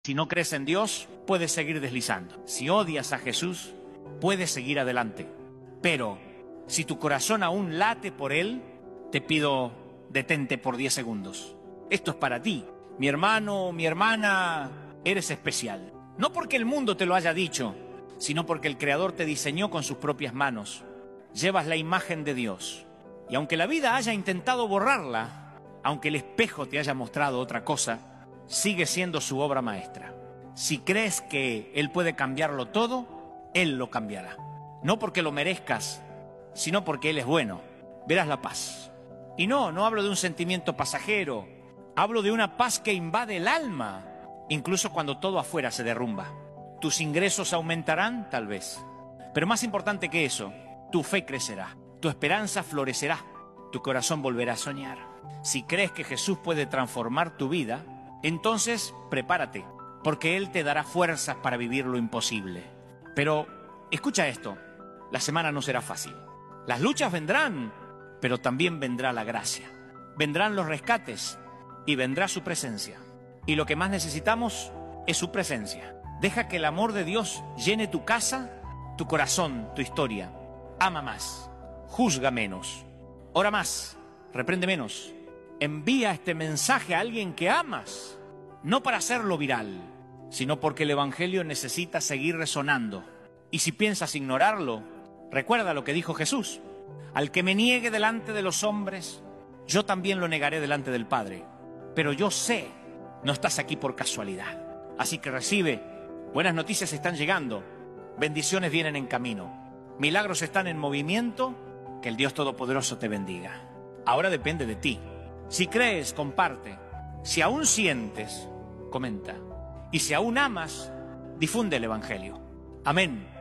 Si no crees en Dios, puedes seguir deslizando. Si odias a Jesús, puedes seguir adelante. Pero si tu corazón aún late por Él, te pido, detente por 10 segundos. Esto es para ti. Mi hermano, mi hermana, eres especial. No porque el mundo te lo haya dicho, sino porque el Creador te diseñó con sus propias manos. Llevas la imagen de Dios. Y aunque la vida haya intentado borrarla, aunque el espejo te haya mostrado otra cosa, sigue siendo su obra maestra. Si crees que Él puede cambiarlo todo, Él lo cambiará. No porque lo merezcas, sino porque Él es bueno. Verás la paz. Y no hablo de un sentimiento pasajero. Hablo de una paz que invade el alma, incluso cuando todo afuera se derrumba. Tus ingresos aumentarán, tal vez. Pero más importante que eso, tu fe crecerá. Tu esperanza florecerá. Tu corazón volverá a soñar. Si crees que Jesús puede transformar tu vida, entonces prepárate, porque Él te dará fuerzas para vivir lo imposible. Pero escucha esto, la semana no será fácil. Las luchas vendrán, pero también vendrá la gracia. Vendrán los rescates y vendrá su presencia. Y lo que más necesitamos es su presencia. Deja que el amor de Dios llene tu casa, tu corazón, tu historia. Ama más, juzga menos, ora más, reprende menos. Envía este mensaje a alguien que amas, no para hacerlo viral, sino porque el Evangelio necesita seguir resonando. Y si piensas ignorarlo, recuerda lo que dijo Jesús: al que me niegue delante de los hombres, yo también lo negaré delante del Padre. Pero yo sé, no estás aquí por casualidad. Así que recibe, buenas noticias están llegando, bendiciones vienen en camino, milagros están en movimiento, que el Dios Todopoderoso te bendiga. Ahora depende de ti. Si crees, comparte. Si aún sientes, comenta. Y si aún amas, difunde el Evangelio. Amén.